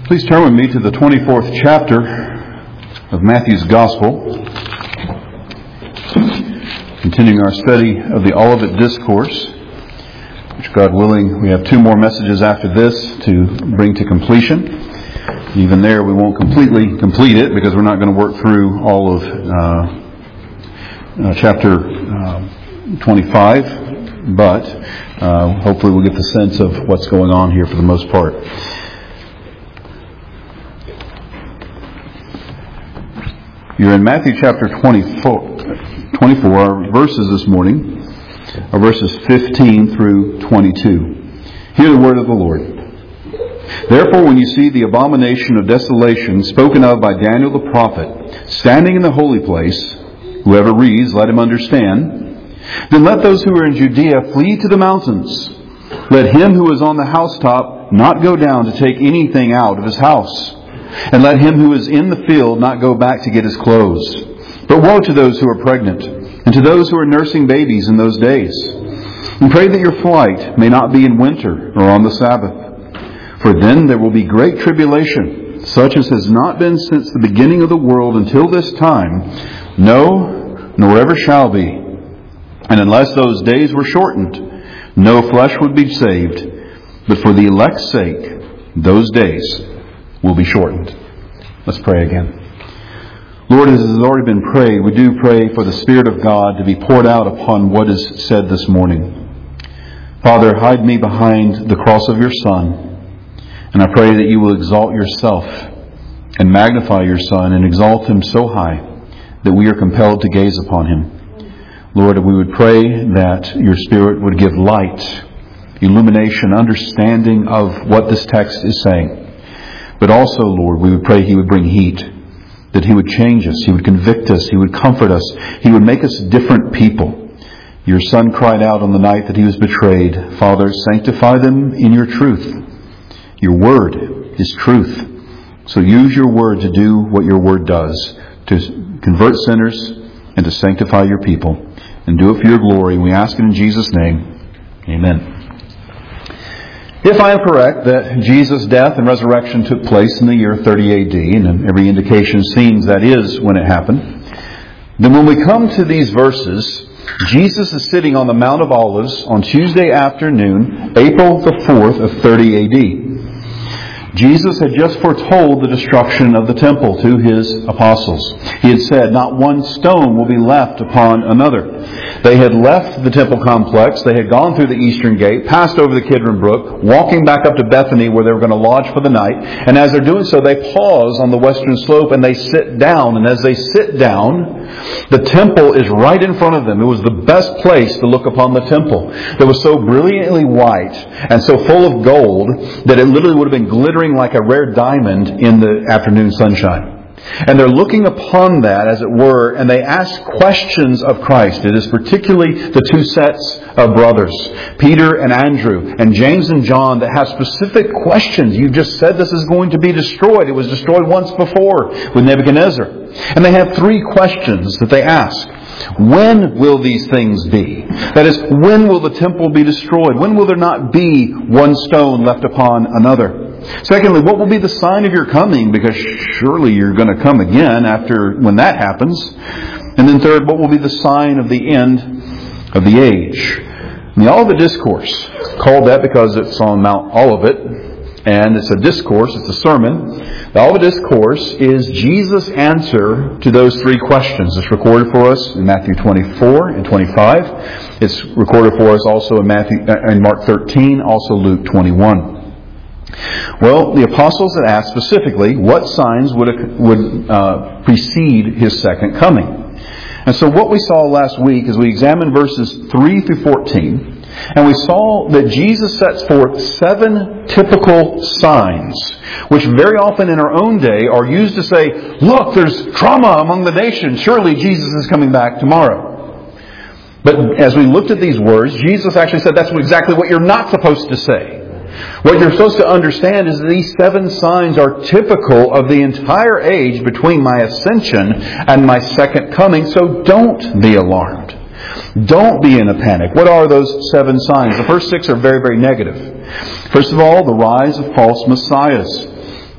Please turn with me to the 24th chapter of Matthew's Gospel, continuing our study of the Olivet Discourse, which, God willing, we have two more messages after this to bring to completion. Even there, we won't completely complete it because we're not going to work through all of chapter 25, but hopefully we'll get the sense of what's going on here for the most part. You're in Matthew chapter 24. Our verses this morning are verses 15 through 22. Hear the word of the Lord. Therefore, when you see the abomination of desolation spoken of by Daniel the prophet standing in the holy place, whoever reads, let him understand. Then let those who are in Judea flee to the mountains. Let him who is on the housetop not go down to take anything out of his house. And let him who is in the field not go back to get his clothes. But woe to those who are pregnant, and to those who are nursing babies in those days. And pray that your flight may not be in winter or on the Sabbath. For then there will be great tribulation, such as has not been since the beginning of the world until this time, no, nor ever shall be. And unless those days were shortened, no flesh would be saved. But for the elect's sake, those days will be shortened. Let's pray again. Lord, as has already been prayed, we do pray for the Spirit of God to be poured out upon what is said this morning. Father, hide me behind the cross of your Son, and I pray that you will exalt yourself and magnify your Son and exalt him so high that we are compelled to gaze upon him. Lord, we would pray that your Spirit would give light, illumination, understanding of what this text is saying. But also, Lord, we would pray he would bring heat, that he would change us, he would convict us, he would comfort us, he would make us different people. Your Son cried out on the night that he was betrayed, Father, sanctify them in your truth. Your word is truth. So use your word to do what your word does, to convert sinners and to sanctify your people. And do it for your glory. We ask it in Jesus' name. Amen. If I am correct that Jesus' death and resurrection took place in the year 30 AD, and every indication seems that is when it happened, then when we come to these verses, Jesus is sitting on the Mount of Olives on Tuesday afternoon, April the 4th of 30 AD. Jesus had just foretold the destruction of the temple to his apostles. He had said, not one stone will be left upon another. They had left the temple complex. They had gone through the eastern gate, passed over the Kidron Brook, walking back up to Bethany where they were going to lodge for the night. And as they're doing so, they pause on the western slope and they sit down. And as they sit down, the temple is right in front of them. It was the best place to look upon the temple. It was so brilliantly white and so full of gold that it literally would have been glittering like a rare diamond in the afternoon sunshine. And they're looking upon that, as it were, and they ask questions of Christ. It is particularly the two sets of brothers, Peter and Andrew, and James and John, that have specific questions. You just said this is going to be destroyed. It was destroyed once before with Nebuchadnezzar. And they have three questions that they ask. When will these things be? That is, when will the temple be destroyed? When will there not be one stone left upon another? Secondly, what will be the sign of your coming? Because surely you're going to come again when that happens. And then third, what will be the sign of the end of the age? And the Olivet Discourse, called that because it's on Mount Olivet, and it's a discourse, it's a sermon. The Olivet Discourse is Jesus' answer to those three questions. It's recorded for us in Matthew 24 and 25. It's recorded for us also in Mark 13, also Luke 21. Well, the apostles had asked specifically what signs would precede his second coming. And so what we saw last week is we examined verses 3 through 14, and we saw that Jesus sets forth 7 typical signs, which very often in our own day are used to say, look, there's trauma among the nations. Surely Jesus is coming back tomorrow. But as we looked at these words, Jesus actually said that's exactly what you're not supposed to say. What you're supposed to understand is that these 7 signs are typical of the entire age between my ascension and my second coming, so don't be alarmed. Don't be in a panic. What are those 7 signs? The first 6 are very, very negative. First of all, the rise of false messiahs.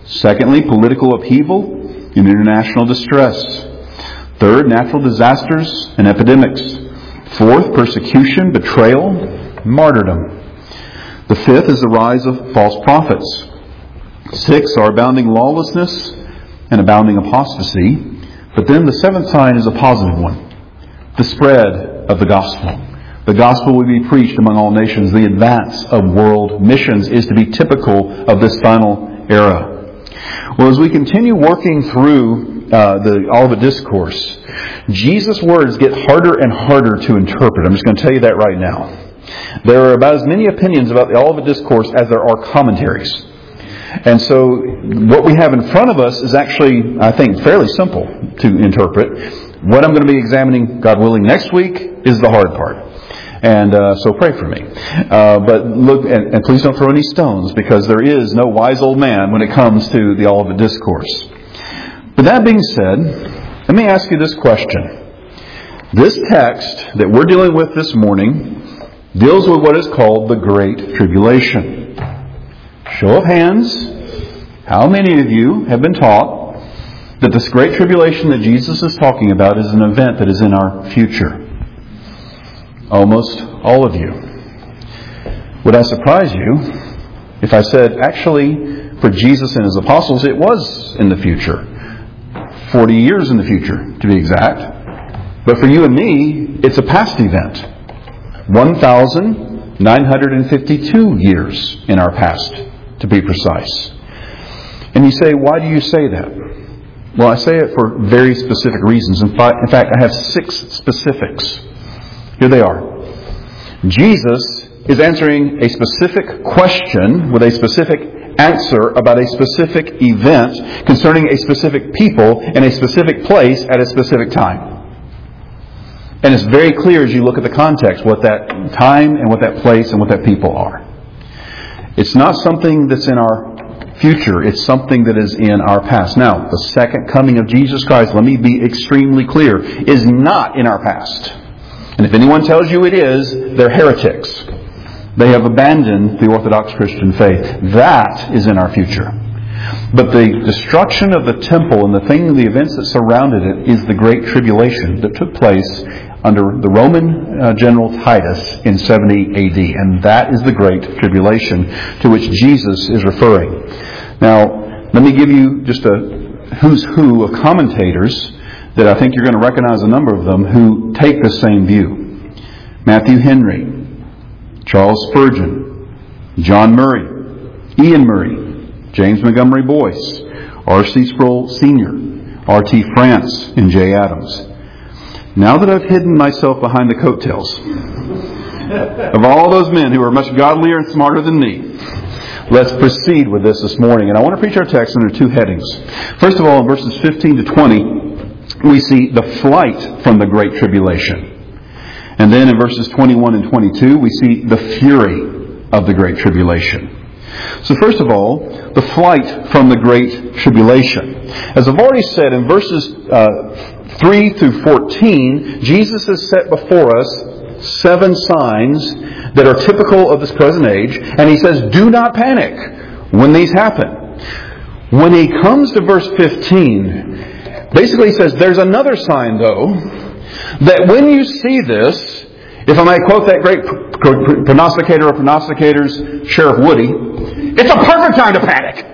Secondly, political upheaval and international distress. Third, natural disasters and epidemics. Fourth, persecution, betrayal, martyrdom. The fifth is the rise of false prophets. Sixth are abounding lawlessness and abounding apostasy. But then the seventh sign is a positive one. The spread of the gospel. The gospel will be preached among all nations. The advance of world missions is to be typical of this final era. Well, as we continue working through the Olivet Discourse, Jesus' words get harder and harder to interpret. I'm just going to tell you that right now. There are about as many opinions about the Olivet Discourse as there are commentaries. And so what we have in front of us is actually, I think, fairly simple to interpret. What I'm going to be examining, God willing, next week is the hard part. And so pray for me. But look, and please don't throw any stones, because there is no wise old man when it comes to the Olivet Discourse. But that being said, let me ask you this question. This text that we're dealing with this morning deals with what is called the Great Tribulation. Show of hands, how many of you have been taught that this Great Tribulation that Jesus is talking about is an event that is in our future? Almost all of you. Would I surprise you if I said, actually, for Jesus and His apostles, it was in the future. 40 years in the future, to be exact. But for you and me, it's a past event. 1,952 years in our past, to be precise. And you say, why do you say that? Well, I say it for very specific reasons. In fact, I have 6 specifics. Here they are. Jesus is answering a specific question with a specific answer about a specific event concerning a specific people in a specific place at a specific time. And it's very clear as you look at the context what that time and what that place and what that people are. It's not something that's in our future. It's something that is in our past. Now, the second coming of Jesus Christ, let me be extremely clear, is not in our past. And if anyone tells you it is, they're heretics. They have abandoned the Orthodox Christian faith. That is in our future. But the destruction of the temple and the events that surrounded it is the Great Tribulation that took place under the Roman general Titus in 70 AD. And that is the Great Tribulation to which Jesus is referring. Now, let me give you just a who's who of commentators that I think you're going to recognize a number of them who take the same view. Matthew Henry, Charles Spurgeon, John Murray, Ian Murray, James Montgomery Boyce, R.C. Sproul Sr., R.T. France, and J. Adams. Now that I've hidden myself behind the coattails of all those men who are much godlier and smarter than me, let's proceed with this morning. And I want to preach our text under 2 headings. First of all, in verses 15 to 20, we see the flight from the Great Tribulation. And then in verses 21 and 22, we see the fury of the Great Tribulation. So first of all, the flight from the Great Tribulation. As I've already said, in verses 3 through 14, Jesus has set before us 7 signs that are typical of this present age. And He says, do not panic when these happen. When He comes to verse 15, basically He says, there's another sign though, that when you see this, if I might quote that great prognosticator of prognosticators, Sheriff Woody, it's a perfect time to panic.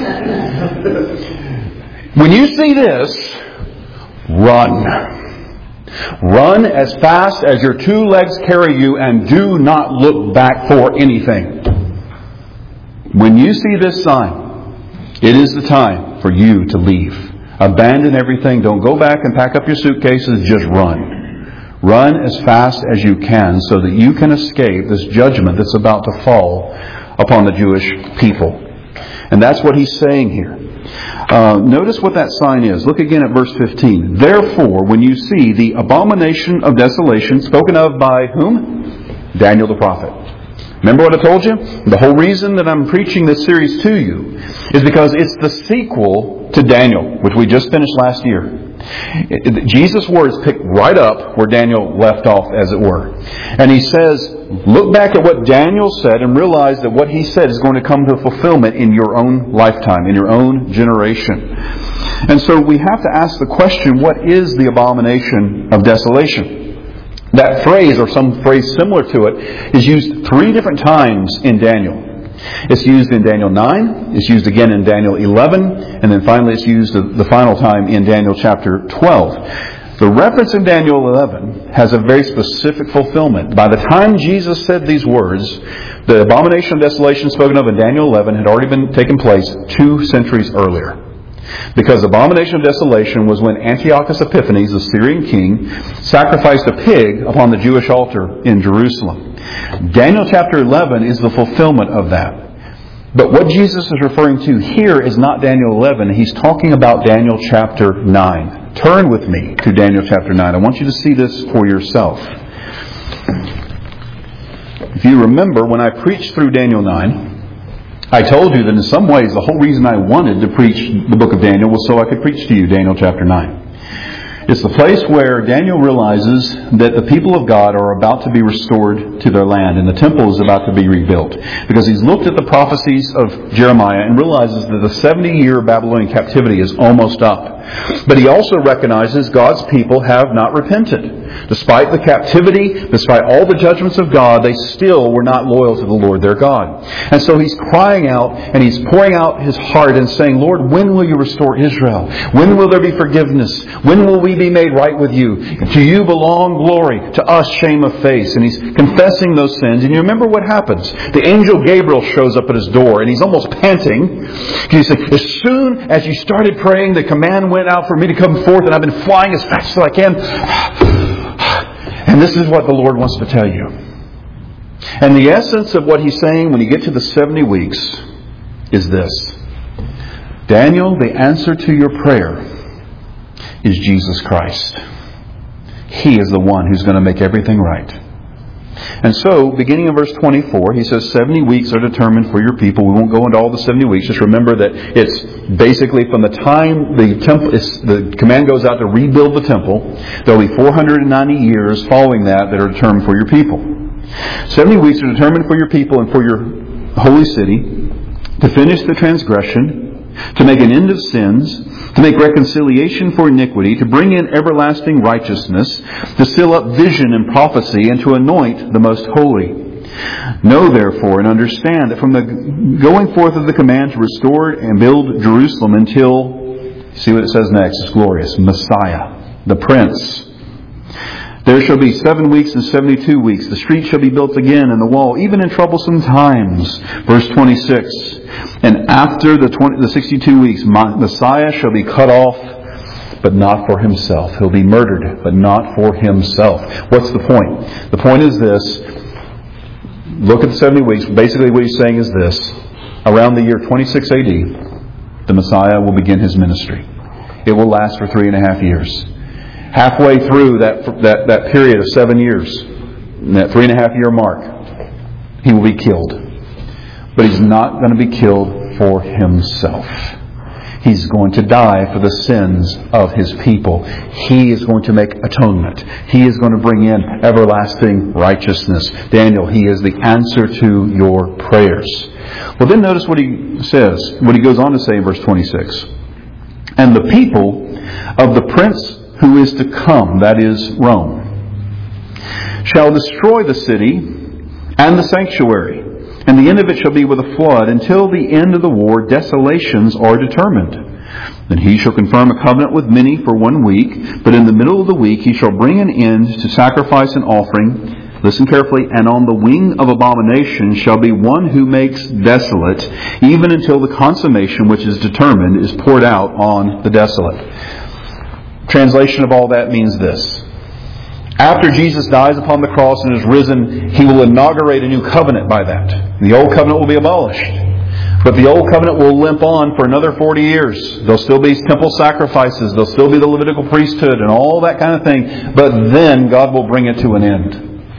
When you see this, run. Run as fast as your 2 legs carry you and do not look back for anything. When you see this sign, it is the time for you to leave. Abandon everything. Don't go back and pack up your suitcases. Just run. Run as fast as you can so that you can escape this judgment that's about to fall upon the Jewish people. And that's what He's saying here. Notice what that sign is. Look again at verse 15. Therefore, when you see the abomination of desolation spoken of by whom? Daniel the prophet. Remember what I told you? The whole reason that I'm preaching this series to you is because it's the sequel to Daniel, which we just finished last year. Jesus' words pick right up where Daniel left off, as it were. And he says, look back at what Daniel said and realize that what he said is going to come to fulfillment in your own lifetime, in your own generation. And so we have to ask the question, what is the abomination of desolation? That phrase, or some phrase similar to it, is used 3 different times in Daniel. It's used in Daniel 9, it's used again in Daniel 11, and then finally it's used the final time in Daniel chapter 12. The reference in Daniel 11 has a very specific fulfillment. By the time Jesus said these words, the abomination of desolation spoken of in Daniel 11 had already been taken place 2 centuries earlier. Because the abomination of desolation was when Antiochus Epiphanes, the Syrian king, sacrificed a pig upon the Jewish altar in Jerusalem. Daniel chapter 11 is the fulfillment of that. But what Jesus is referring to here is not Daniel 11. He's talking about Daniel chapter 9. Turn with me to Daniel chapter 9. I want you to see this for yourself. If you remember, when I preached through Daniel 9, I told you that in some ways the whole reason I wanted to preach the book of Daniel was so I could preach to you Daniel chapter 9. It's the place where Daniel realizes that the people of God are about to be restored to their land and the temple is about to be rebuilt. Because he's looked at the prophecies of Jeremiah and realizes that the 70-year Babylonian captivity is almost up. But he also recognizes God's people have not repented. Despite the captivity, despite all the judgments of God, they still were not loyal to the Lord their God. And so he's crying out and he's pouring out his heart and saying, Lord, when will you restore Israel? When will there be forgiveness? When will we be made right with you? To you belong glory, to us shame of face. And he's confessing those sins. And you remember what happens. The angel Gabriel shows up at his door and he's almost panting. He says, as soon as you started praying, the command went out for me to come forth and I've been flying as fast as I can. And this is what the Lord wants to tell you. And the essence of what he's saying when you get to the 70 weeks is this. Daniel, the answer to your prayer is Jesus Christ. He is the one who's going to make everything right. And so, beginning in verse 24, he says 70 weeks are determined for your people. We won't go into all the 70 weeks. Just remember that it's basically from the time the command goes out to rebuild the temple, there will be 490 years following that are determined for your people. 70 weeks are determined for your people and for your holy city to finish the transgression, to make an end of sins, to make reconciliation for iniquity, to bring in everlasting righteousness, to seal up vision and prophecy, and to anoint the most holy. Know therefore and understand that from the going forth of the command to restore and build Jerusalem until, see what it says next, it's glorious, Messiah, the Prince. There shall be 7 weeks and 72 weeks. The street shall be built again and the wall, even in troublesome times. Verse 26. And after the 62 weeks, Messiah shall be cut off, but not for himself. He'll be murdered, but not for himself. What's the point? The point is this. Look at the 70 weeks. Basically what he's saying is this. Around the year 26 AD, the Messiah will begin his ministry. It will last for 3.5 years. Halfway through that period of 7 years, that 3.5 year mark, he will be killed. But he's not going to be killed for himself. He's going to die for the sins of his people. He is going to make atonement. He is going to bring in everlasting righteousness. Daniel, he is the answer to your prayers. Well, then notice what he says, what he goes on to say in verse 26. And the people of the prince who is to come, that is Rome, shall destroy the city and the sanctuary, and the end of it shall be with a flood. Until the end of the war, desolations are determined. Then he shall confirm a covenant with many for 1 week, but in the middle of the week he shall bring an end to sacrifice and offering. Listen carefully. And on the wing of abomination shall be one who makes desolate, even until the consummation which is determined is poured out on the desolate. Translation of all that means this. After Jesus dies upon the cross and is risen, he will inaugurate a new covenant by that. The old covenant will be abolished. But the old covenant will limp on for another 40 years. There'll still be temple sacrifices. There'll still be the Levitical priesthood and all that kind of thing. But then God will bring it to an end.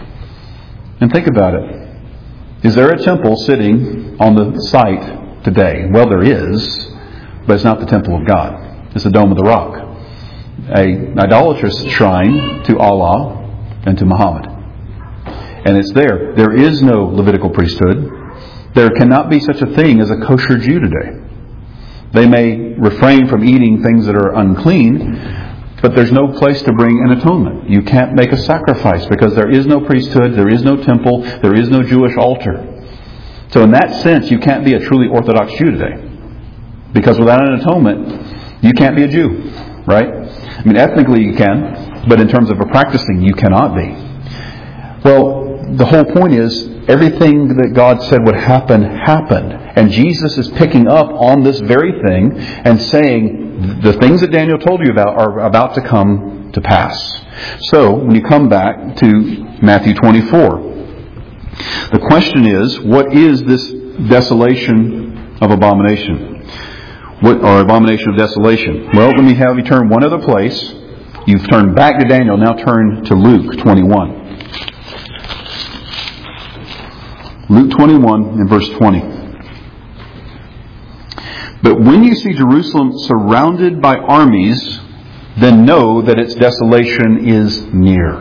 And think about it. Is there a temple sitting on the site today? Well, there is. But it's not the temple of God. It's the Dome of the Rock. An idolatrous shrine to Allah and to Muhammad. And it's there. There is no Levitical priesthood. There cannot be such a thing as a kosher Jew today. They may refrain from eating things that are unclean, but there's no place to bring an atonement. You can't make a sacrifice because there is no priesthood, there is no temple, there is no Jewish altar. So in that sense, you can't be a truly Orthodox Jew today. Because without an atonement, you can't be a Jew, right? I mean, ethnically you can, but in terms of a practicing, you cannot be. Well, the whole point is, everything that God said would happen, happened. And Jesus is picking up on this very thing and saying, the things that Daniel told you about are about to come to pass. So, when you come back to Matthew 24, the question is, what is this desolation of abomination? Or abomination of desolation? Well, let me have you turn one other place. You've turned back to Daniel, now turn to Luke 21. Luke 21 and verse 20. But when you see Jerusalem surrounded by armies, then know that its desolation is near.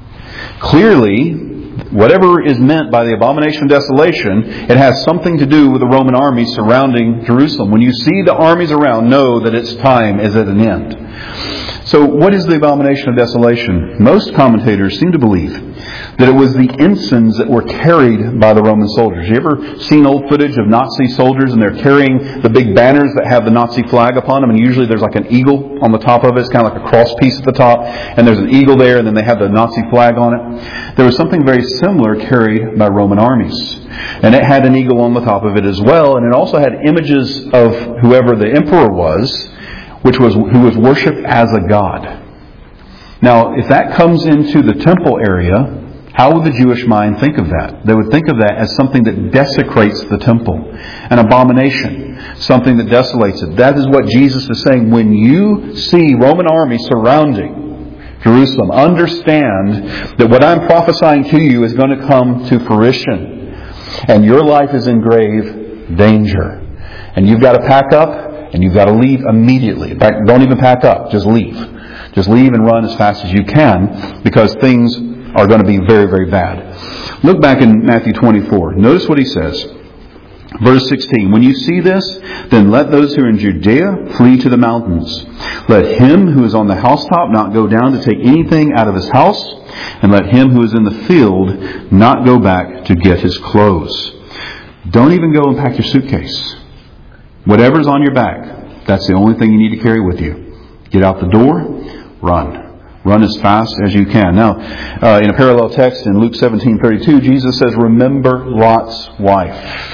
Clearly, whatever is meant by the abomination of desolation, it has something to do with the Roman army surrounding Jerusalem. When you see the armies around, know that its time is at an end. So what is the abomination of desolation? Most commentators seem to believe that it was the ensigns that were carried by the Roman soldiers. You ever seen old footage of Nazi soldiers and they're carrying the big banners that have the Nazi flag upon them, and usually there's like an eagle on the top of it. It's kind of like a cross piece at the top, and there's an eagle there, and then they have the Nazi flag on it. There was something very similar carried by Roman armies. And it had an eagle on the top of it as well, and it also had images of whoever the emperor was, who was worshipped as a god. Now, if that comes into the temple area, how would the Jewish mind think of that? They would think of that as something that desecrates the temple. An abomination. Something that desolates it. That is what Jesus is saying. When you see Roman armies surrounding Jerusalem, understand that what I'm prophesying to you is going to come to fruition. And your life is in grave danger. And you've got to pack up and you've got to leave immediately. In fact, don't even pack up. Just leave. Just leave and run as fast as you can, because things are going to be very, very bad. Look back in Matthew 24. Notice what he says. Verse 16. When you see this, then let those who are in Judea flee to the mountains. Let him who is on the housetop not go down to take anything out of his house, and let him who is in the field not go back to get his clothes. Don't even go and pack your suitcase. Whatever's on your back, that's the only thing you need to carry with you. Get out the door, run. Run as fast as you can. Now, in a parallel text in Luke 17:32, Jesus says, remember Lot's wife.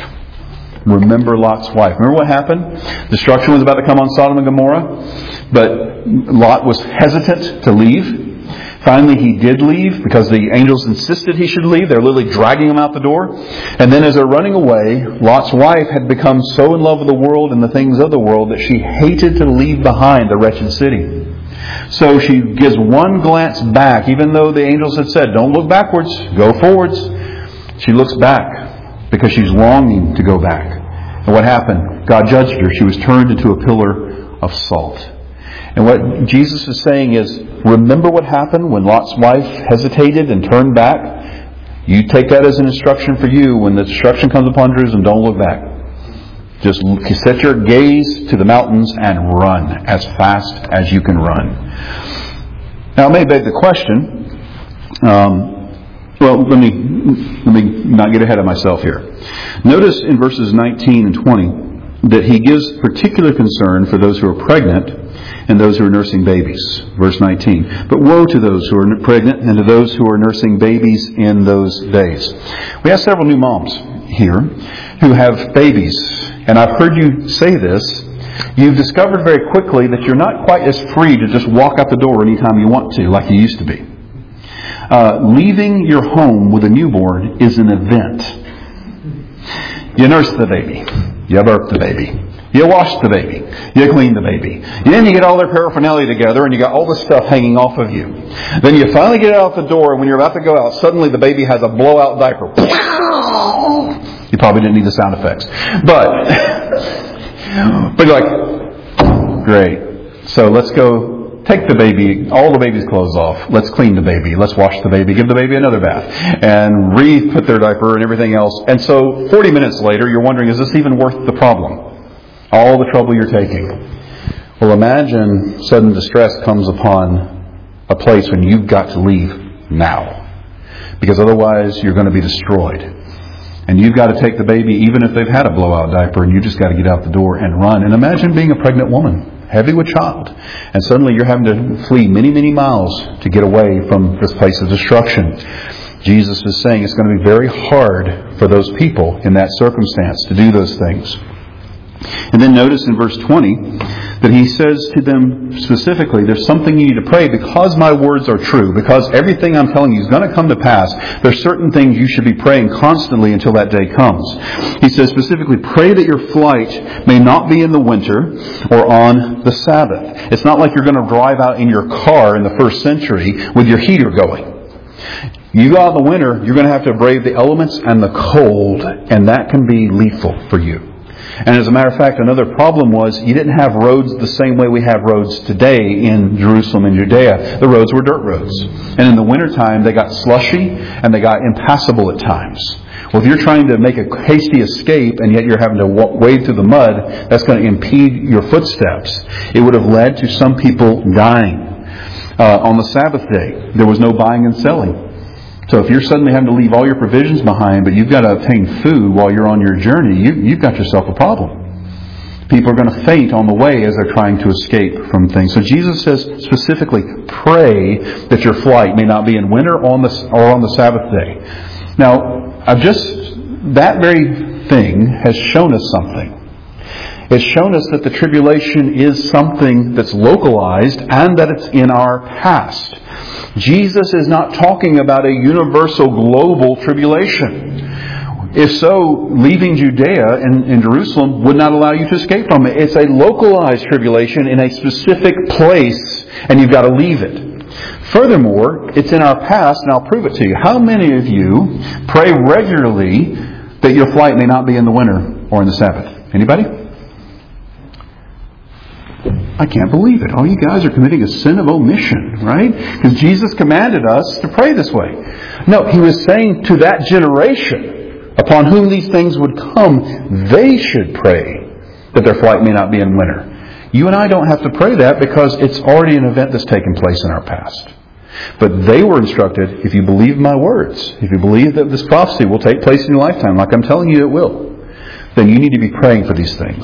Remember Lot's wife. Remember what happened? Destruction was about to come on Sodom and Gomorrah, but Lot was hesitant to leave. Finally, he did leave because the angels insisted he should leave. They're literally dragging him out the door. And then as they're running away, Lot's wife had become so in love with the world and the things of the world that she hated to leave behind the wretched city. So she gives one glance back, even though the angels had said, don't look backwards, go forwards. She looks back because she's longing to go back. And what happened? God judged her. She was turned into a pillar of salt. And what Jesus is saying is, remember what happened when Lot's wife hesitated and turned back? You take that as an instruction for you. When the destruction comes upon Jerusalem, don't look back. Just set your gaze to the mountains and run as fast as you can run. Now, it may beg the question, well, let me not get ahead of myself here. Notice in verses 19 and 20 that he gives particular concern for those who are pregnant and those who are nursing babies. Verse 19. But woe to those who are pregnant and to those who are nursing babies in those days. We have several new moms here who have babies. And I've heard you say this. You've discovered very quickly that you're not quite as free to just walk out the door anytime you want to, like you used to be. Leaving your home with a newborn is an event. You nurse the baby. You birth the baby. You wash the baby. You clean the baby. Then you get all their paraphernalia together and you got all the stuff hanging off of you. Then you finally get out the door, and when you're about to go out, suddenly the baby has a blowout diaper. You probably didn't need the sound effects. But you're like, great. So let's go take the baby, all the baby's clothes off. Let's clean the baby. Let's wash the baby. Give the baby another bath. And re-put their diaper and everything else. And so 40 minutes later, you're wondering, is this even worth the problem? All the trouble you're taking. Well, imagine sudden distress comes upon a place when you've got to leave now. Because otherwise you're going to be destroyed. And you've got to take the baby even if they've had a blowout diaper, and you just got to get out the door and run. And imagine being a pregnant woman, heavy with child. And suddenly you're having to flee many, many miles to get away from this place of destruction. Jesus is saying it's going to be very hard for those people in that circumstance to do those things. And then notice in verse 20 that he says to them specifically, there's something you need to pray because my words are true, because everything I'm telling you is going to come to pass. There's certain things you should be praying constantly until that day comes. He says specifically, pray that your flight may not be in the winter or on the Sabbath. It's not like you're going to drive out in your car in the first century with your heater going. You go out in the winter, you're going to have to brave the elements and the cold, and that can be lethal for you. And as a matter of fact, another problem was you didn't have roads the same way we have roads today in Jerusalem and Judea. The roads were dirt roads. And in the wintertime, they got slushy and they got impassable at times. Well, if you're trying to make a hasty escape and yet you're having to wade through the mud, that's going to impede your footsteps. It would have led to some people dying. On the Sabbath day, there was no buying and selling. So if you're suddenly having to leave all your provisions behind, but you've got to obtain food while you're on your journey, you've got yourself a problem. People are going to faint on the way as they're trying to escape from things. So Jesus says specifically, pray that your flight may not be in winter or on the Sabbath day. Now, that very thing has shown us something. It's shown us that the tribulation is something that's localized and that it's in our past. Jesus is not talking about a universal global tribulation. If so, leaving Judea and Jerusalem would not allow you to escape from it. It's a localized tribulation in a specific place, and you've got to leave it. Furthermore, it's in our past, and I'll prove it to you. How many of you pray regularly that your flight may not be in the winter or in the Sabbath? Anybody? I can't believe it. All you guys are committing a sin of omission, right? Because Jesus commanded us to pray this way. No, He was saying to that generation upon whom these things would come, they should pray that their flight may not be in winter. You and I don't have to pray that because it's already an event that's taken place in our past. But they were instructed, if you believe my words, if you believe that this prophecy will take place in your lifetime, like I'm telling you it will, then you need to be praying for these things.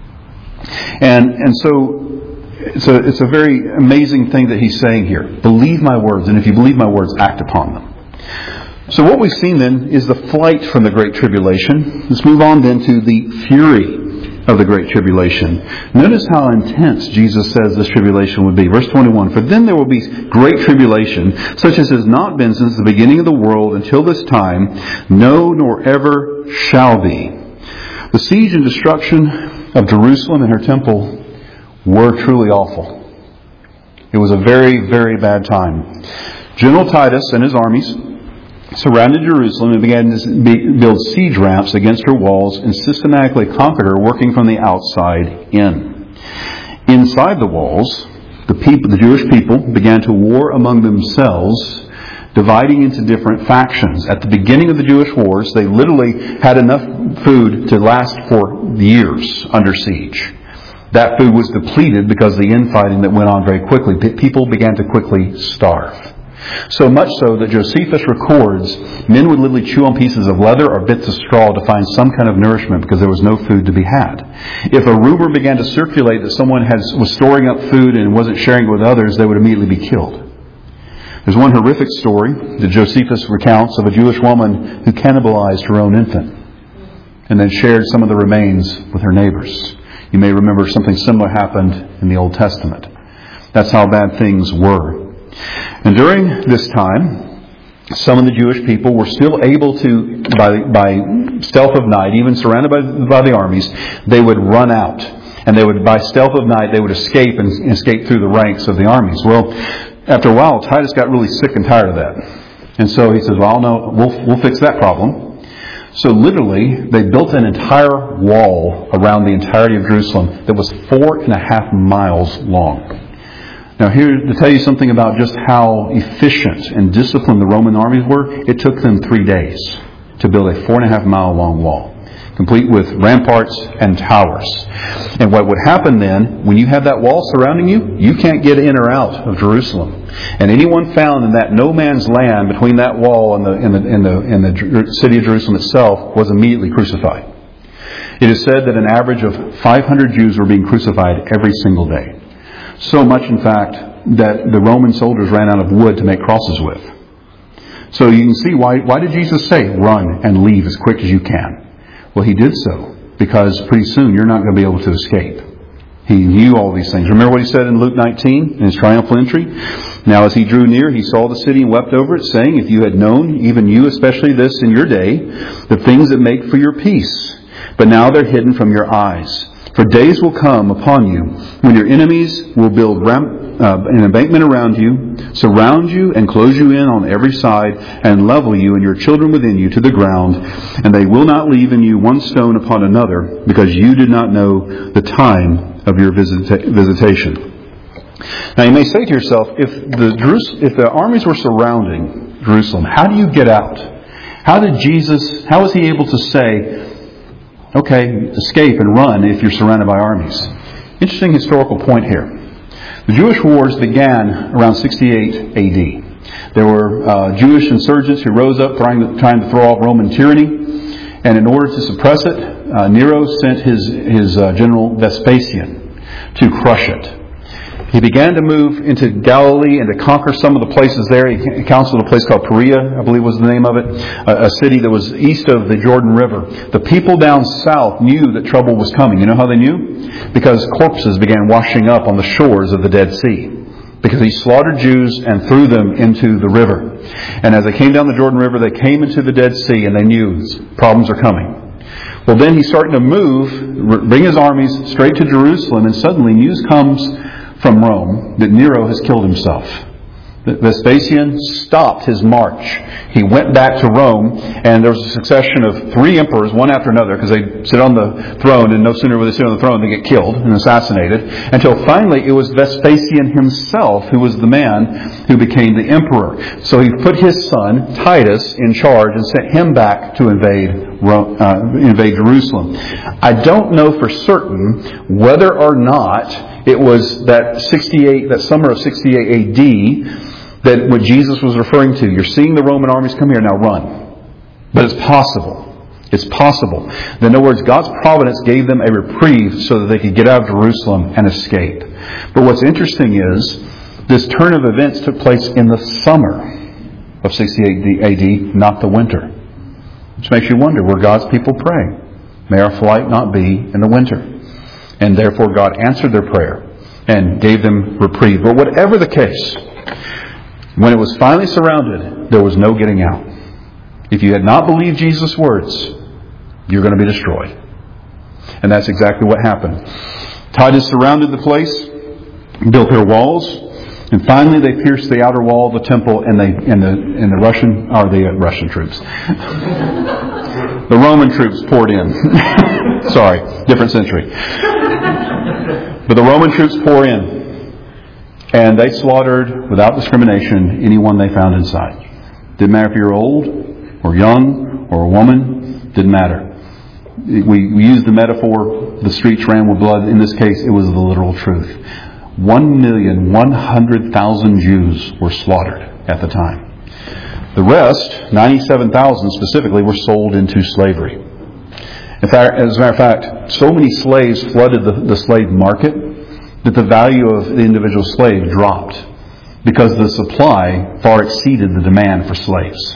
And so it's a very amazing thing that he's saying here. Believe my words, and if you believe my words, act upon them. So what we've seen then is the flight from the Great Tribulation. Let's move on then to the fury of the Great Tribulation. Notice how intense Jesus says this tribulation would be. Verse 21, for then there will be great tribulation, such as has not been since the beginning of the world until this time, no, nor ever shall be. The siege and destruction of Jerusalem and her temple were truly awful. It was a very, very bad time. General Titus and his armies surrounded Jerusalem and began to build siege ramps against her walls and systematically conquered her, working from the outside in. Inside the walls, the Jewish people began to war among themselves, dividing into different factions. At the beginning of the Jewish wars, they literally had enough food to last for years under siege. That food was depleted because of the infighting that went on very quickly. People began to quickly starve. So much so that Josephus records men would literally chew on pieces of leather or bits of straw to find some kind of nourishment because there was no food to be had. If a rumor began to circulate that someone was storing up food and wasn't sharing it with others, they would immediately be killed. There's one horrific story that Josephus recounts of a Jewish woman who cannibalized her own infant and then shared some of the remains with her neighbors. You may remember something similar happened in the Old Testament. That's how bad things were. And during this time, some of the Jewish people were still able to, by stealth of night, even surrounded by the armies, they would run out. And they would, by stealth of night, they would escape and escape through the ranks of the armies. Well, after a while, Titus got really sick and tired of that. And so he says, well, no, we'll fix that problem. So literally, they built an entire wall around the entirety of Jerusalem that was 4.5 miles long. Now here, to tell you something about just how efficient and disciplined the Roman armies were, it took them 3 days to build a 4.5 mile long wall, complete with ramparts and towers. And what would happen then, when you have that wall surrounding you, you can't get in or out of Jerusalem. And anyone found in that no man's land between that wall and the city of Jerusalem itself was immediately crucified. It is said that an average of 500 Jews were being crucified every single day. So much, in fact, that the Roman soldiers ran out of wood to make crosses with. So you can see why did Jesus say, run and leave as quick as you can? Well, he did so because pretty soon you're not going to be able to escape. He knew all these things. Remember what he said in Luke 19 in his triumphal entry? Now as he drew near, he saw the city and wept over it, saying, if you had known, even you especially this in your day, the things that make for your peace. But now they're hidden from your eyes. For days will come upon you when your enemies will build an embankment around you, surround you and close you in on every side, and level you and your children within you to the ground, and they will not leave in you one stone upon another, because you did not know the time of your visitation. Now you may say to yourself, if the armies were surrounding Jerusalem, how do you get out? How was he able to say, okay, escape and run if you're surrounded by armies? Interesting historical point here. The Jewish wars began around 68 AD. There were Jewish insurgents who rose up trying to throw off Roman tyranny. And in order to suppress it, Nero sent his general Vespasian to crush it. He began to move into Galilee and to conquer some of the places there. He counseled a place called Perea, I believe was the name of it, a city that was east of the Jordan River. The people down south knew that trouble was coming. You know how they knew? Because corpses began washing up on the shores of the Dead Sea. Because he slaughtered Jews and threw them into the river. And as they came down the Jordan River, they came into the Dead Sea, and they knew problems are coming. Well, then he's starting to move, bring his armies straight to Jerusalem, and suddenly news comes from Rome that Nero has killed himself. Vespasian stopped his march. He went back to Rome, and there was a succession of 3 emperors, one after another, because they sit on the throne, and no sooner will they sit on the throne than they get killed and assassinated, until finally it was Vespasian himself who was the man who became the emperor. So he put his son, Titus, in charge and sent him back to invade Jerusalem. I don't know for certain whether or not it was that summer of 68 AD that what Jesus was referring to. You're seeing the Roman armies come here, now run. But it's possible. It's possible. In other words, God's providence gave them a reprieve so that they could get out of Jerusalem and escape. But what's interesting is, this turn of events took place in the summer of 68 AD, not the winter. Which makes you wonder, where God's people pray? May our flight not be in the winter. And therefore God answered their prayer and gave them reprieve. But whatever the case, when it was finally surrounded, there was no getting out. If you had not believed Jesus' words, you're going to be destroyed. And that's exactly what happened. Titus surrounded the place, built their walls, and finally they pierced the outer wall of the temple, and the Russian troops. The Roman troops poured in. Sorry, different century. But the Roman troops pour in. And they slaughtered, without discrimination, anyone they found inside. Didn't matter if you were old, or young, or a woman. Didn't matter. We used the metaphor, the streets ran with blood. In this case, it was the literal truth. 1,100,000 Jews were slaughtered at the time. The rest, 97,000 specifically, were sold into slavery. In fact, as a matter of fact, so many slaves flooded the slave market that the value of the individual slave dropped because the supply far exceeded the demand for slaves.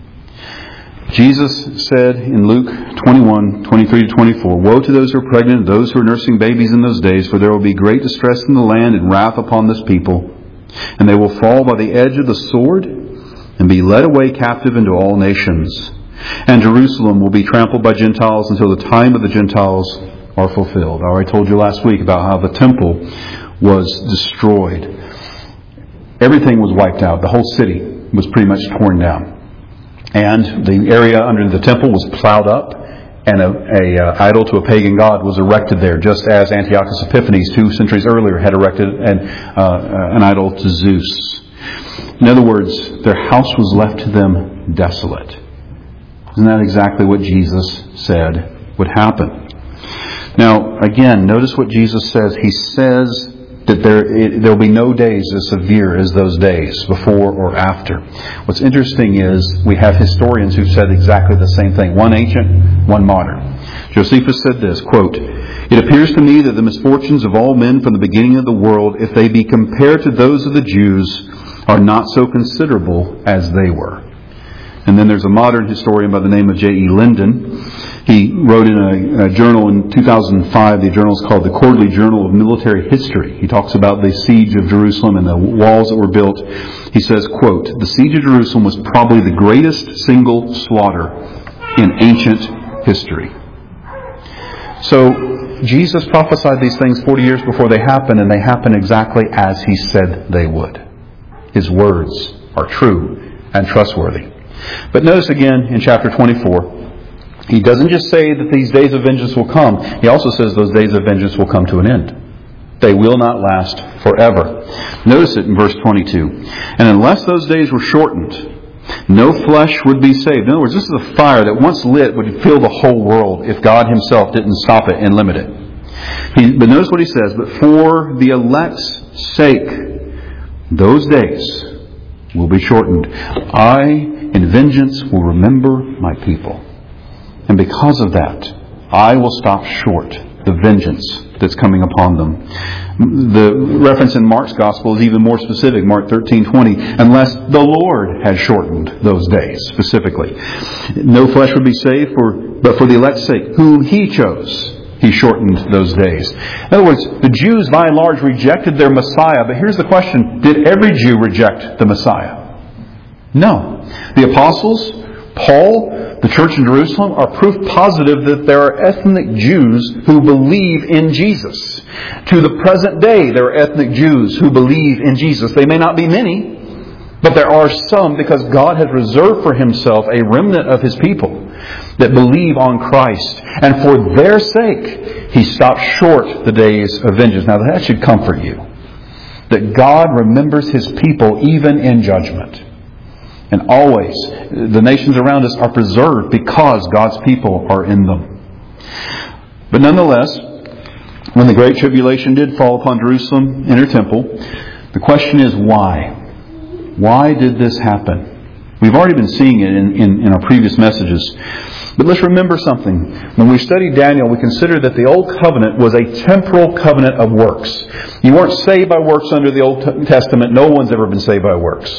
Jesus said in Luke 21:23-24, "Woe to those who are pregnant and those who are nursing babies in those days, for there will be great distress in the land and wrath upon this people. And they will fall by the edge of the sword and be led away captive into all nations. And Jerusalem will be trampled by Gentiles until the time of the Gentiles are fulfilled." I already told you last week about how the temple was destroyed. Everything was wiped out. The whole city was pretty much torn down. And the area under the temple was plowed up and a idol to a pagan god was erected there, just as Antiochus Epiphanes 2 centuries earlier had erected an idol to Zeus. In other words, their house was left to them desolate. Isn't that exactly what Jesus said would happen? Now, again, notice what Jesus says. He says that there will be no days as severe as those days, before or after. What's interesting is we have historians who've said exactly the same thing. One ancient, one modern. Josephus said this, quote, "It appears to me that the misfortunes of all men from the beginning of the world, if they be compared to those of the Jews, are not so considerable as they were." And then there's a modern historian by the name of J.E. Linden. He wrote in a journal in 2005, the journal is called the Quarterly Journal of Military History. He talks about the siege of Jerusalem and the walls that were built. He says, quote, "The siege of Jerusalem was probably the greatest single slaughter in ancient history." So Jesus prophesied these things 40 years before they happened, and they happen exactly as He said they would. His words are true and trustworthy. But notice again in chapter 24, He doesn't just say that these days of vengeance will come. He also says those days of vengeance will come to an end. They will not last forever. Notice it in verse 22. "And unless those days were shortened, no flesh would be saved." In other words, this is a fire that once lit would fill the whole world if God Himself didn't stop it and limit it. But notice what He says, "But for the elect's sake, those days will be shortened. I, in vengeance, will remember my people. And because of that, I will stop short the vengeance that's coming upon them." The reference in Mark's Gospel is even more specific, Mark 13:20, "Unless the Lord had shortened those days," specifically. "No flesh would be saved, but for the elect's sake, whom He chose, He shortened those days." In other words, the Jews by and large rejected their Messiah. But here's the question. Did every Jew reject the Messiah? No. The apostles, Paul, the church in Jerusalem are proof positive that there are ethnic Jews who believe in Jesus. To the present day, there are ethnic Jews who believe in Jesus. They may not be many, but there are some, because God has reserved for Himself a remnant of His people that believe on Christ. And for their sake, He stopped short the days of vengeance. Now that should comfort you, that God remembers His people even in judgment. And always, the nations around us are preserved because God's people are in them. But nonetheless, when the Great Tribulation did fall upon Jerusalem and her temple, the question is why? Why did this happen? We've already been seeing it in our previous messages. But let's remember something. When we study Daniel, we consider that the Old Covenant was a temporal covenant of works. You weren't saved by works under the Old Testament. No one's ever been saved by works.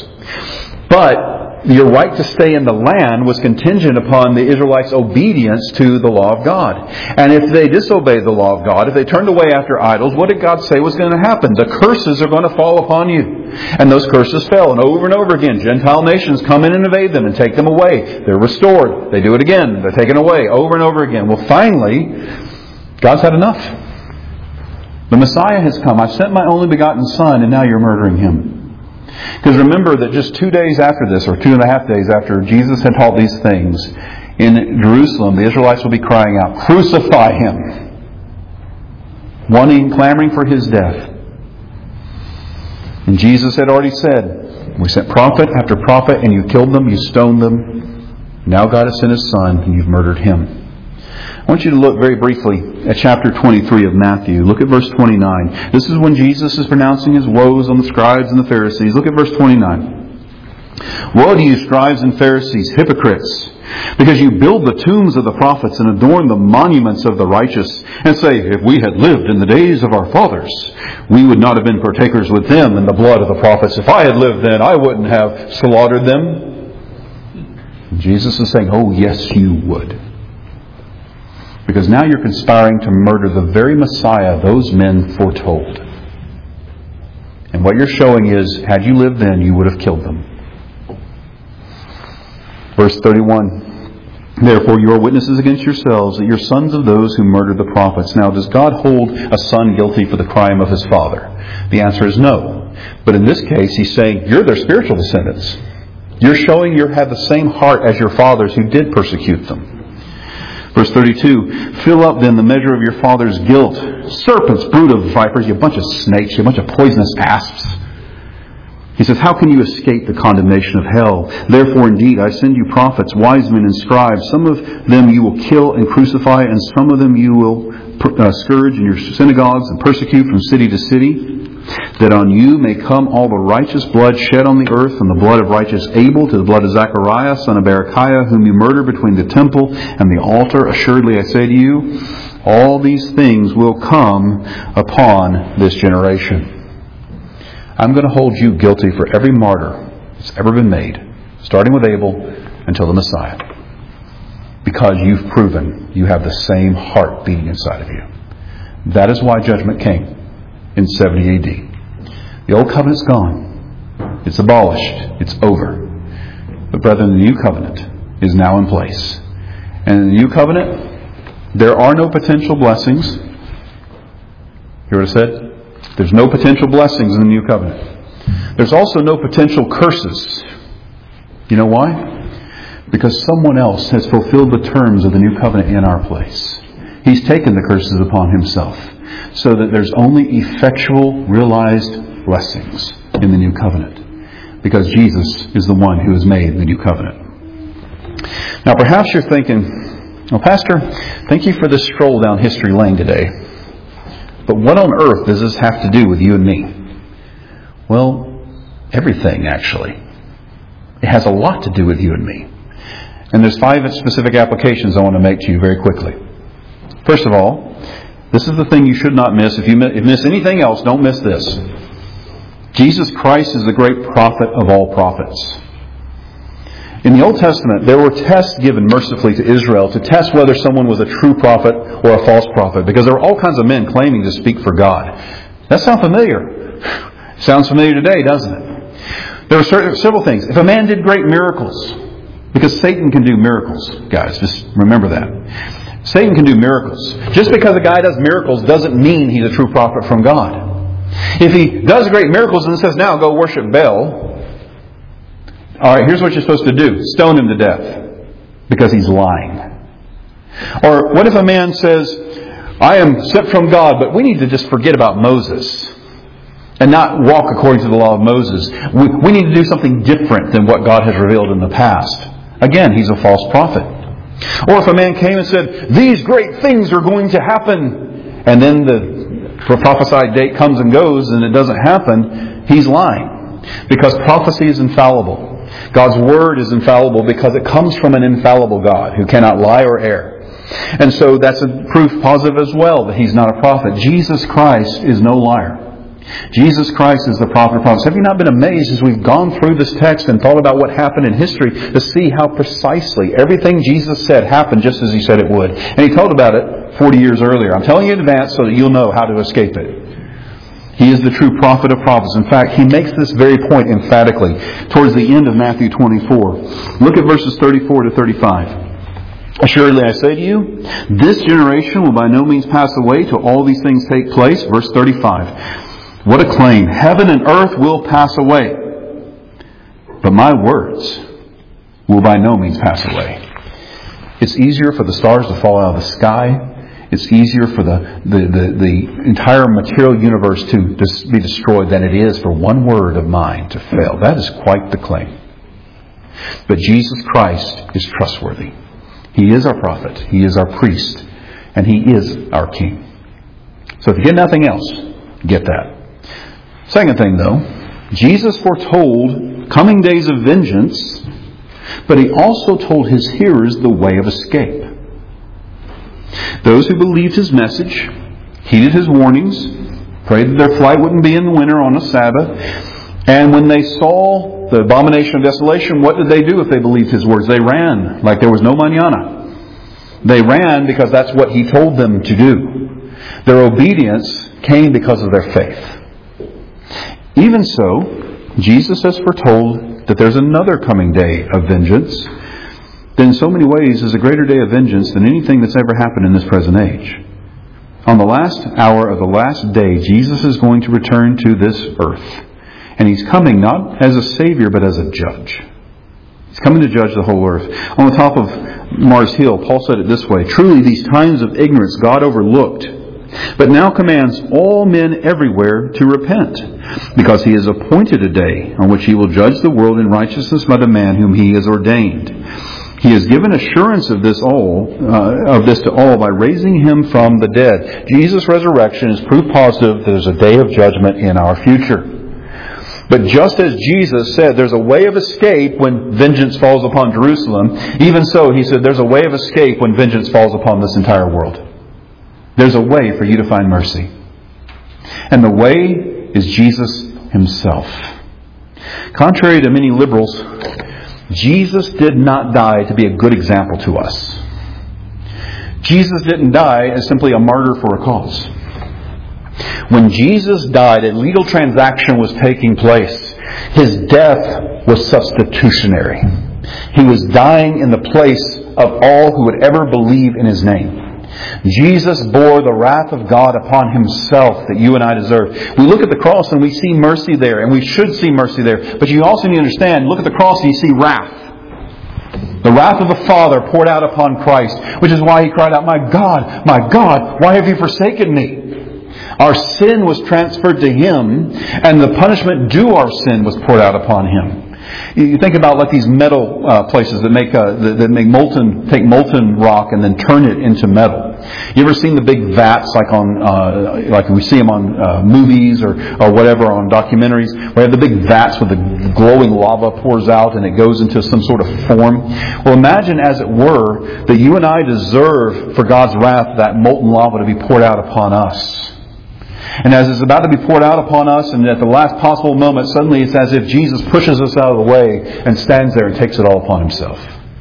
But your right to stay in the land was contingent upon the Israelites' obedience to the law of God. And if they disobeyed the law of God, if they turned away after idols, what did God say was going to happen? The curses are going to fall upon you. And those curses fell. And over again, Gentile nations come in and invade them and take them away. They're restored. They do it again. They're taken away over and over again. Well, finally, God's had enough. The Messiah has come. I've sent my only begotten Son, and now you're murdering Him. Because remember that just 2 days after this, or 2.5 days after Jesus had taught these things, in Jerusalem, the Israelites will be crying out, "Crucify Him!" clamoring for His death. And Jesus had already said, "We sent prophet after prophet, and you killed them, you stoned them. Now God has sent His Son, and you've murdered Him." I want you to look very briefly at chapter 23 of Matthew. Look at verse 29. This is when Jesus is pronouncing His woes on the scribes and the Pharisees. Look at verse 29. "Woe to you, scribes and Pharisees, hypocrites! Because you build the tombs of the prophets and adorn the monuments of the righteous, and say, 'If we had lived in the days of our fathers, we would not have been partakers with them in the blood of the prophets. If I had lived then, I wouldn't have slaughtered them.'" Jesus is saying, oh yes, you would. Because now you're conspiring to murder the very Messiah those men foretold. And what you're showing is, had you lived then, you would have killed them. Verse 31. "Therefore you are witnesses against yourselves that you're sons of those who murdered the prophets." Now, does God hold a son guilty for the crime of his father? The answer is no. But in this case, He's saying, you're their spiritual descendants. You're showing you have the same heart as your fathers who did persecute them. Verse 32, fill up then the measure of your father's guilt. Serpents, brood of vipers, you bunch of snakes, you bunch of poisonous asps. He says, how can you escape the condemnation of hell? Therefore, indeed, I send you prophets, wise men, and scribes. Some of them you will kill and crucify, and some of them you will scourge in your synagogues and persecute from city to city, that on you may come all the righteous blood shed on the earth, from the blood of righteous Abel to the blood of Zechariah, son of Berechiah, whom you murdered between the temple and the altar. Assuredly, I say to you, all these things will come upon this generation. I'm going to hold you guilty for every martyr that's ever been made, starting with Abel until the Messiah, because you've proven you have the same heart beating inside of you. That is why judgment came in 70 AD. The old covenant's gone. It's abolished. It's over. But brethren, the new covenant is now in place. And in the new covenant, there are no potential blessings. Hear what I said? There's no potential blessings in the new covenant. There's also no potential curses. You know why? Because someone else has fulfilled the terms of the new covenant in our place. He's taken the curses upon himself, so that there's only effectual, realized blessings in the new covenant, because Jesus is the one who has made the new covenant. Now perhaps you're thinking, well, Pastor, thank you for this stroll down history lane today, but what on earth does this have to do with you and me? Well, everything, actually. It has a lot to do with you and me. And there's 5 specific applications I want to make to you very quickly. First of all, this is the thing you should not miss. If you miss anything else, don't miss this. Jesus Christ is the great prophet of all prophets. In the Old Testament, there were tests given mercifully to Israel to test whether someone was a true prophet or a false prophet, because there were all kinds of men claiming to speak for God. That sounds familiar. Sounds familiar today, doesn't it? There were several things. If a man did great miracles, because Satan can do miracles, guys, just remember that. Satan can do miracles. Just because a guy does miracles doesn't mean he's a true prophet from God. If he does great miracles and says, now go worship Baal, all right, here's what you're supposed to do. Stone him to death, because he's lying. Or what if a man says, I am sent from God, but we need to just forget about Moses and not walk according to the law of Moses. We need to do something different than what God has revealed in the past. Again, he's a false prophet. Or if a man came and said, these great things are going to happen, and then the prophesied date comes and goes and it doesn't happen, he's lying. Because prophecy is infallible. God's Word is infallible because it comes from an infallible God who cannot lie or err. And so that's a proof positive as well that he's not a prophet. Jesus Christ is no liar. Jesus Christ is the prophet of prophets. Have you not been amazed as we've gone through this text and thought about what happened in history to see how precisely everything Jesus said happened just as he said it would? And he told about it 40 years earlier. I'm telling you in advance so that you'll know how to escape it. He is the true prophet of prophets. In fact, he makes this very point emphatically towards the end of Matthew 24. Look at verses 34 to 35. Assuredly I say to you, this generation will by no means pass away till all these things take place. Verse 35. What a claim. Heaven and earth will pass away, but my words will by no means pass away. It's easier for the stars to fall out of the sky. It's easier for the entire material universe to be destroyed than it is for one word of mine to fail. That is quite the claim. But Jesus Christ is trustworthy. He is our prophet. He is our priest. And He is our King. So if you get nothing else, get that. Second thing though, Jesus foretold coming days of vengeance, but He also told His hearers the way of escape. Those who believed His message, heeded His warnings, prayed that their flight wouldn't be in the winter on a Sabbath, and when they saw the abomination of desolation, what did they do if they believed His words? They ran like there was no mañana. They ran because that's what He told them to do. Their obedience came because of their faith. Even so, Jesus has foretold that there's another coming day of vengeance that in so many ways is a greater day of vengeance than anything that's ever happened in this present age. On the last hour of the last day, Jesus is going to return to this earth. And He's coming not as a Savior, but as a judge. He's coming to judge the whole earth. On the top of Mars Hill, Paul said it this way: truly these times of ignorance God overlooked, but now commands all men everywhere to repent, because He has appointed a day on which He will judge the world in righteousness by the man whom He has ordained. He has given assurance of this to all by raising Him from the dead. Jesus' resurrection is proof positive that there's a day of judgment in our future. But just as Jesus said there's a way of escape when vengeance falls upon Jerusalem, even so, He said there's a way of escape when vengeance falls upon this entire world. There's a way for you to find mercy. And the way is Jesus Himself. Contrary to many liberals, Jesus did not die to be a good example to us. Jesus didn't die as simply a martyr for a cause. When Jesus died, a legal transaction was taking place. His death was substitutionary. He was dying in the place of all who would ever believe in His name. Jesus bore the wrath of God upon Himself that you and I deserve. We look at the cross and we see mercy there, and we should see mercy there. But you also need to understand, look at the cross and you see wrath. The wrath of the Father poured out upon Christ, which is why He cried out, my God, why have you forsaken me? Our sin was transferred to Him, and the punishment due our sin was poured out upon Him. You think about like these metal places that take molten rock and then turn it into metal. You ever seen the big vats like we see them on movies or whatever, on documentaries, where they have the big vats where the glowing lava pours out and it goes into some sort of form? Well, imagine, as it were, that you and I deserve, for God's wrath, that molten lava to be poured out upon us. And as it's about to be poured out upon us, and at the last possible moment, suddenly it's as if Jesus pushes us out of the way and stands there and takes it all upon Himself.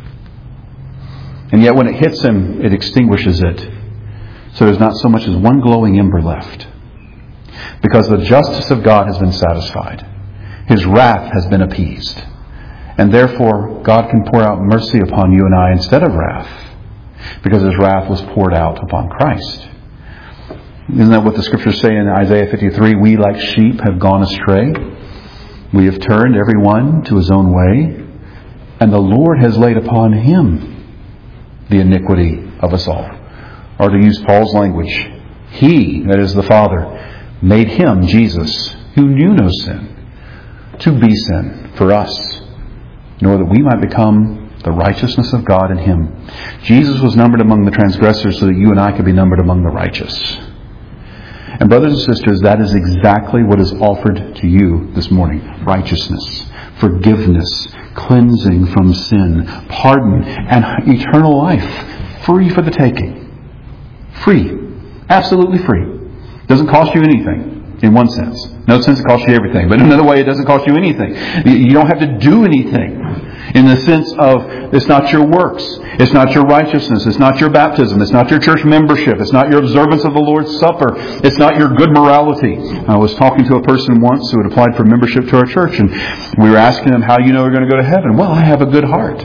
And yet when it hits Him, it extinguishes it. So there's not so much as one glowing ember left. Because the justice of God has been satisfied. His wrath has been appeased. And therefore, God can pour out mercy upon you and I instead of wrath. Because His wrath was poured out upon Christ. Isn't that what the Scriptures say in Isaiah 53? We like sheep have gone astray. We have turned every one to his own way. And the Lord has laid upon Him the iniquity of us all. Or to use Paul's language, He, that is the Father, made Him, Jesus, who knew no sin, to be sin for us, in order that we might become the righteousness of God in Him. Jesus was numbered among the transgressors so that you and I could be numbered among the righteous. And brothers and sisters, that is exactly what is offered to you this morning. Righteousness, forgiveness, cleansing from sin, pardon, and eternal life. Free for the taking. Free. Absolutely free. Doesn't cost you anything, in one sense. No sense it costs you everything. But in another way, it doesn't cost you anything. You don't have to do anything. In the sense of, it's not your works. It's not your righteousness. It's not your baptism. It's not your church membership. It's not your observance of the Lord's Supper. It's not your good morality. I was talking to a person once who had applied for membership to our church, and we were asking them, how do you know you're going to go to heaven? Well, I have a good heart.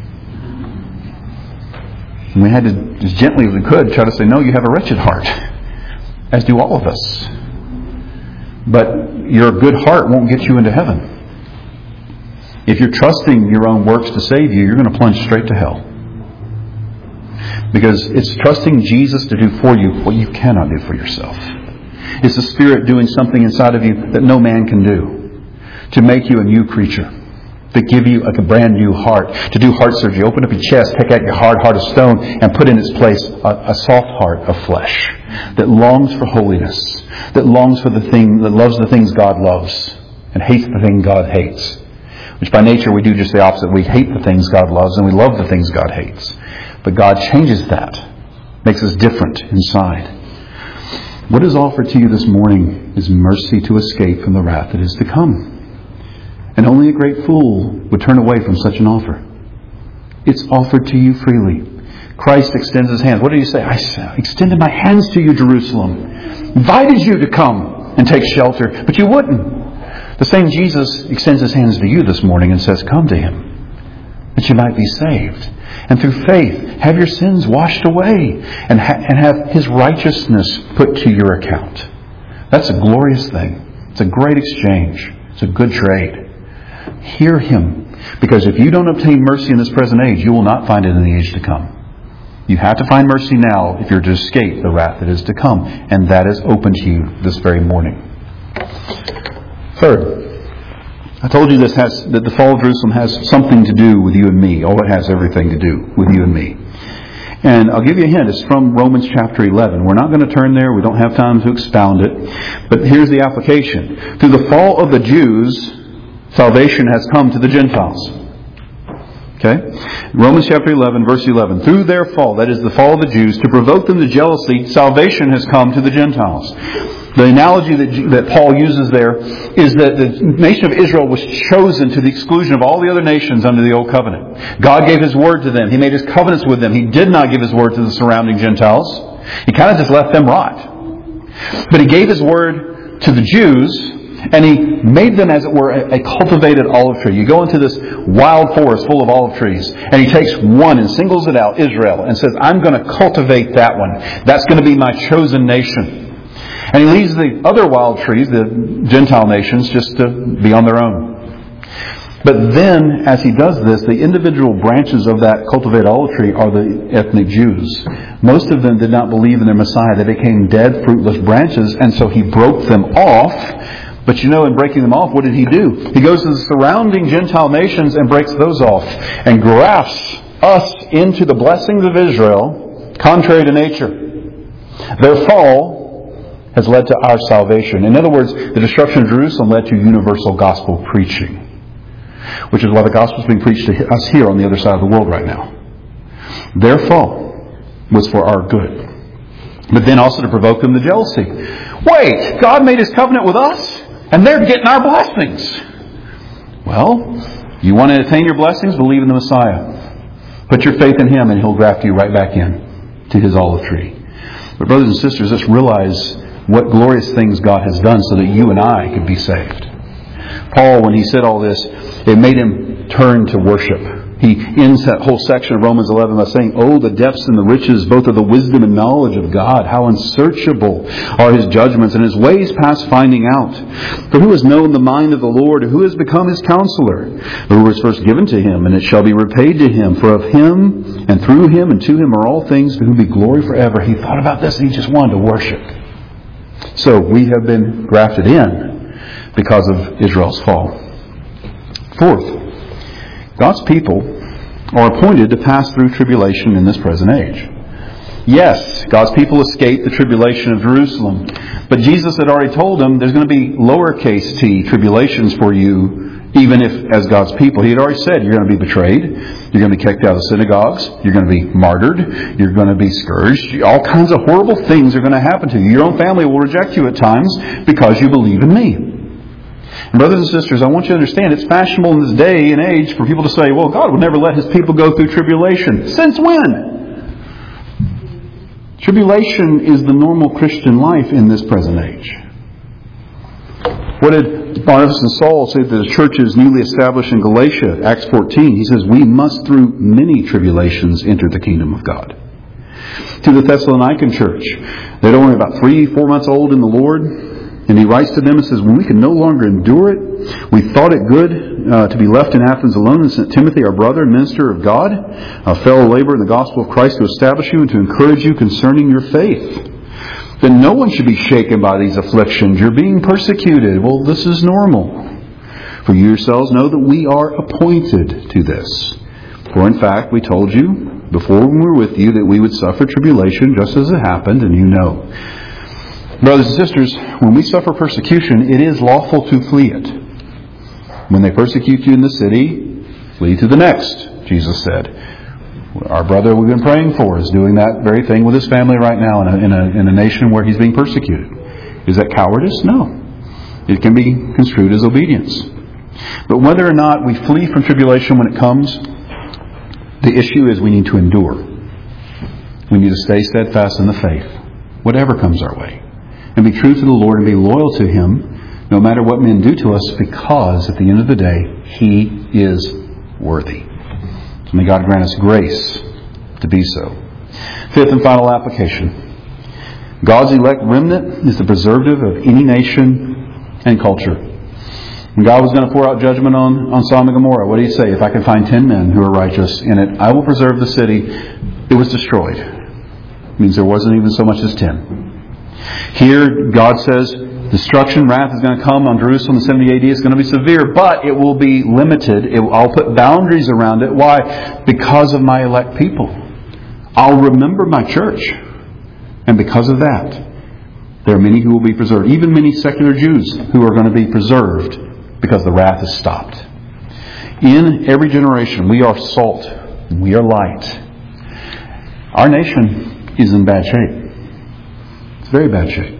And we had to, as gently as we could, try to say, no, you have a wretched heart. As do all of us. But your good heart won't get you into heaven. If you're trusting your own works to save you, you're going to plunge straight to hell. Because it's trusting Jesus to do for you what you cannot do for yourself. It's the Spirit doing something inside of you that no man can do. To make you a new creature. To give you a brand new heart. To do heart surgery. Open up your chest, take out your hard heart of stone, and put in its place a soft heart of flesh. That longs for holiness. That longs for the thing, that loves the things God loves. And hates the thing God hates. Which by nature we do just the opposite. We hate the things God loves and we love the things God hates. But God changes that. Makes us different inside. What is offered to you this morning is mercy to escape from the wrath that is to come. And only a great fool would turn away from such an offer. It's offered to you freely. Christ extends His hands. What did He say? I extended my hands to you, Jerusalem. Invited you to come and take shelter, but you wouldn't. The same Jesus extends His hands to you this morning and says, come to Him, that you might be saved. And through faith, have your sins washed away and have His righteousness put to your account. That's a glorious thing. It's a great exchange. It's a good trade. Hear Him. Because if you don't obtain mercy in this present age, you will not find it in the age to come. You have to find mercy now if you're to escape the wrath that is to come. And that is open to you this very morning. Third, I told you that the fall of Jerusalem has something to do with you and me. Oh, it has everything to do with you and me. And I'll give you a hint. It's from Romans chapter 11. We're not going to turn there. We don't have time to expound it. But here's the application. Through the fall of the Jews, salvation has come to the Gentiles. Okay? Romans chapter 11, verse 11. Through their fall, that is the fall of the Jews, to provoke them to jealousy, salvation has come to the Gentiles. The analogy that Paul uses there is that the nation of Israel was chosen to the exclusion of all the other nations under the Old Covenant. God gave His word to them. He made His covenants with them. He did not give His word to the surrounding Gentiles. He kind of just left them rot. But He gave His word to the Jews, and He made them, as it were, a cultivated olive tree. You go into this wild forest full of olive trees, and He takes one and singles it out, Israel, and says, I'm going to cultivate that one. That's going to be my chosen nation. And He leaves the other wild trees, the Gentile nations, just to be on their own. But then, as He does this, the individual branches of that cultivated olive tree are the ethnic Jews. Most of them did not believe in their Messiah. They became dead, fruitless branches, and so He broke them off. But in breaking them off, what did He do? He goes to the surrounding Gentile nations and breaks those off and grafts us into the blessings of Israel, contrary to nature. Their fall has led to our salvation. In other words, the destruction of Jerusalem led to universal gospel preaching, which is why the gospel is being preached to us here on the other side of the world right now. Their fall was for our good, but then also to provoke them to jealousy. Wait, God made His covenant with us, and they're getting our blessings. Well, you want to attain your blessings? Believe in the Messiah. Put your faith in Him, and He'll graft you right back in to His olive tree. But brothers and sisters, let's realize what glorious things God has done so that you and I could be saved. Paul, when he said all this, it made him turn to worship. He ends that whole section of Romans 11 by saying, oh, the depths and the riches, both of the wisdom and knowledge of God. How unsearchable are His judgments, and His ways past finding out. For who has known the mind of the Lord? Who has become His counselor? Who was first given to Him, and it shall be repaid to Him. For of Him, and through Him, and to Him are all things, to whom be glory forever. He thought about this, and he just wanted to worship. So we have been grafted in because of Israel's fall. Fourth, God's people are appointed to pass through tribulation in this present age. Yes, God's people escape the tribulation of Jerusalem. But Jesus had already told them there's going to be lowercase t tribulations for you, even if as God's people. He had already said you're going to be betrayed. You're going to be kicked out of synagogues. You're going to be martyred. You're going to be scourged. All kinds of horrible things are going to happen to you. Your own family will reject you at times because you believe in me. And brothers and sisters, I want you to understand it's fashionable in this day and age for people to say, well, God would never let His people go through tribulation. Since when? Tribulation is the normal Christian life in this present age. What did Barnabas and Saul say to the churches newly established in Galatia, Acts 14? He says, we must through many tribulations enter the kingdom of God. To the Thessalonican church, they're only about 3-4 months old in the Lord. And he writes to them and says, when we can no longer endure it, we thought it good to be left in Athens alone, and sent Timothy, our brother and minister of God, a fellow laborer in the gospel of Christ, to establish you and to encourage you concerning your faith. Then no one should be shaken by these afflictions. You're being persecuted. Well, this is normal. For you yourselves know that we are appointed to this. For in fact, we told you before when we were with you that we would suffer tribulation just as it happened, and you know. Brothers and sisters, when we suffer persecution, it is lawful to flee it. When they persecute you in the city, flee to the next, Jesus said. Our brother we've been praying for is doing that very thing with his family right now in a nation where he's being persecuted. Is that cowardice? No. It can be construed as obedience. But whether or not we flee from tribulation when it comes, the issue is we need to endure. We need to stay steadfast in the faith, whatever comes our way. And be true to the Lord and be loyal to Him, no matter what men do to us, because at the end of the day, He is worthy. So may God grant us grace to be so. Fifth and final application. God's elect remnant is the preservative of any nation and culture. When God was going to pour out judgment on Sodom and Gomorrah, what did He say? If I can find 10 men who are righteous in it, I will preserve the city. It was destroyed. It means there wasn't even so much as 10. Here, God says, destruction, wrath is going to come on Jerusalem in 70 AD. It's going to be severe, but it will be limited. I'll put boundaries around it. Why? Because of my elect people. I'll remember my church. And because of that, there are many who will be preserved. Even many secular Jews who are going to be preserved because the wrath is stopped. In every generation, we are salt and we are light. Our nation is in bad shape. It's very bad shape.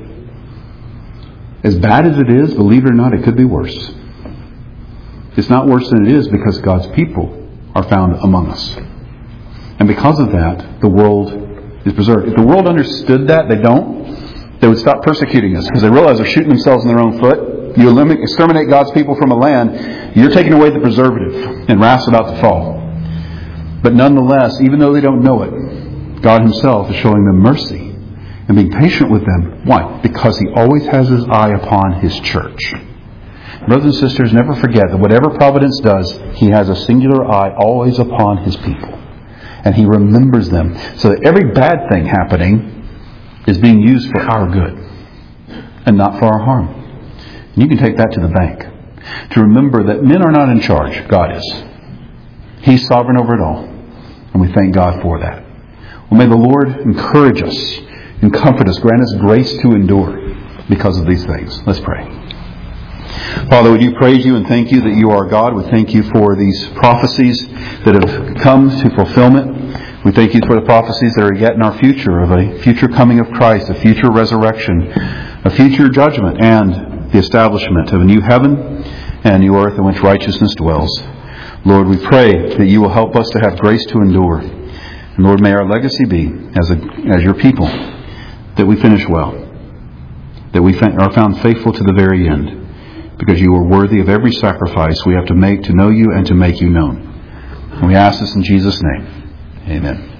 As bad as it is, believe it or not, it could be worse. It's not worse than it is because God's people are found among us. And because of that, the world is preserved. If the world understood that, they would stop persecuting us because they realize they're shooting themselves in their own foot. You exterminate God's people from a land, you're taking away the preservative, and wrath's about to fall. But nonetheless, even though they don't know it, God Himself is showing them mercy and being patient with them. Why? Because He always has His eye upon His church. Brothers and sisters, never forget that whatever providence does, He has a singular eye always upon His people. And He remembers them. So that every bad thing happening is being used for our good and not for our harm. And you can take that to the bank. To remember that men are not in charge. God is. He's sovereign over it all. And we thank God for that. Well, may the Lord encourage us and comfort us, grant us grace to endure because of these things. Let's pray. Father, we do praise You and thank You that You are God. We thank You for these prophecies that have come to fulfillment. We thank You for the prophecies that are yet in our future, of a future coming of Christ, a future resurrection, a future judgment, and the establishment of a new heaven and a new earth in which righteousness dwells. Lord, we pray that You will help us to have grace to endure. And Lord, may our legacy be, as Your people, that we finish well, that we are found faithful to the very end, because You are worthy of every sacrifice we have to make to know You and to make You known. And we ask this in Jesus' name. Amen.